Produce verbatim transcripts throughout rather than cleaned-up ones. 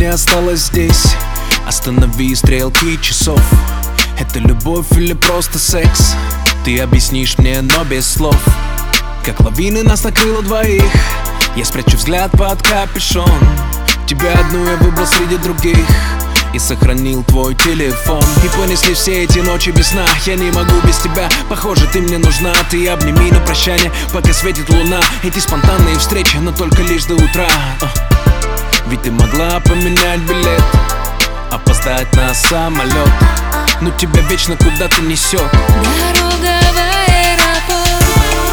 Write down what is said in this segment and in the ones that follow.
осталось здесь. Останови стрелки часов. Это любовь или просто секс? Ты объяснишь мне, но без слов. Как лавины нас накрыло двоих. Я спрячу взгляд под капюшон. Тебя одну я выбрал среди других и сохранил твой телефон. И понесли все эти ночи без сна. Я не могу без тебя, похоже, ты мне нужна. Ты обними на прощание, пока светит луна. Эти спонтанные встречи, но только лишь до утра. Ведь ты могла поменять билет, опоздать на самолет, но тебя вечно куда-то несет. Дорога в аэропорт,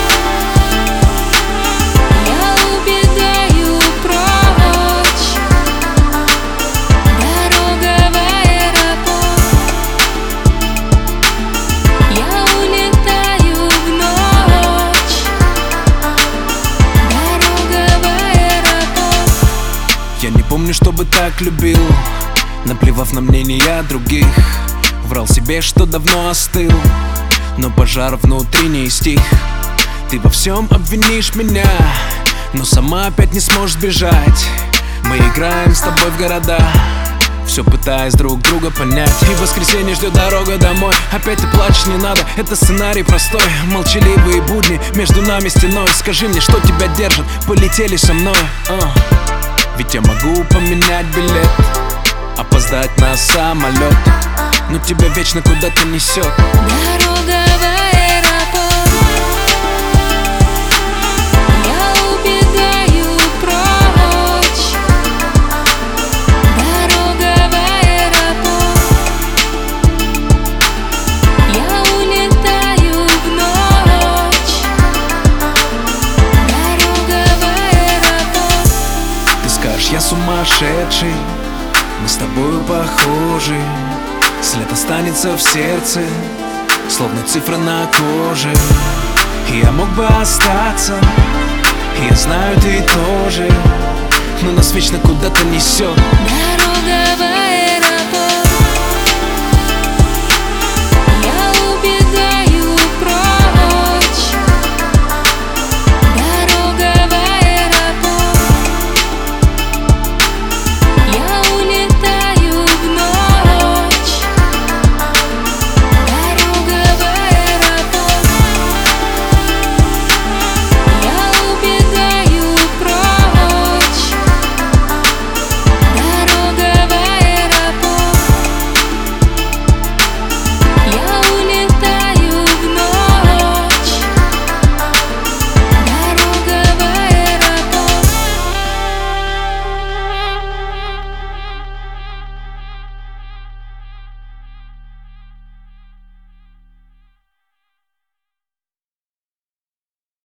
я убегаю прочь. Дорога в аэропорт, я улетаю в ночь. Дорога в аэропорт. Я не помню, чтобы так любил, наплевав на мнения других. Врал себе, что давно остыл, но пожар внутри не стих. Ты во всем обвинишь меня, но сама опять не сможешь сбежать. Мы играем с тобой в города, все пытаясь друг друга понять. И в воскресенье ждет дорога домой. Опять ты плачешь, не надо, это сценарий простой. Молчаливые будни, между нами стеной. Скажи мне, что тебя держит, полетели со мной. uh. Ведь я могу поменять билет, опоздать на самолет, но тебя вечно куда-то несет. Дорога в аэропорт, я убегаю прочь. Дорога в аэропорт, я улетаю в ночь. Дорога в аэропорт. Ты скажешь, я сумасшедший, мы с тобою похожи. След останется в сердце, словно цифра на коже. И я мог бы остаться, и я знаю, ты тоже, но нас вечно куда-то несет. Дорога в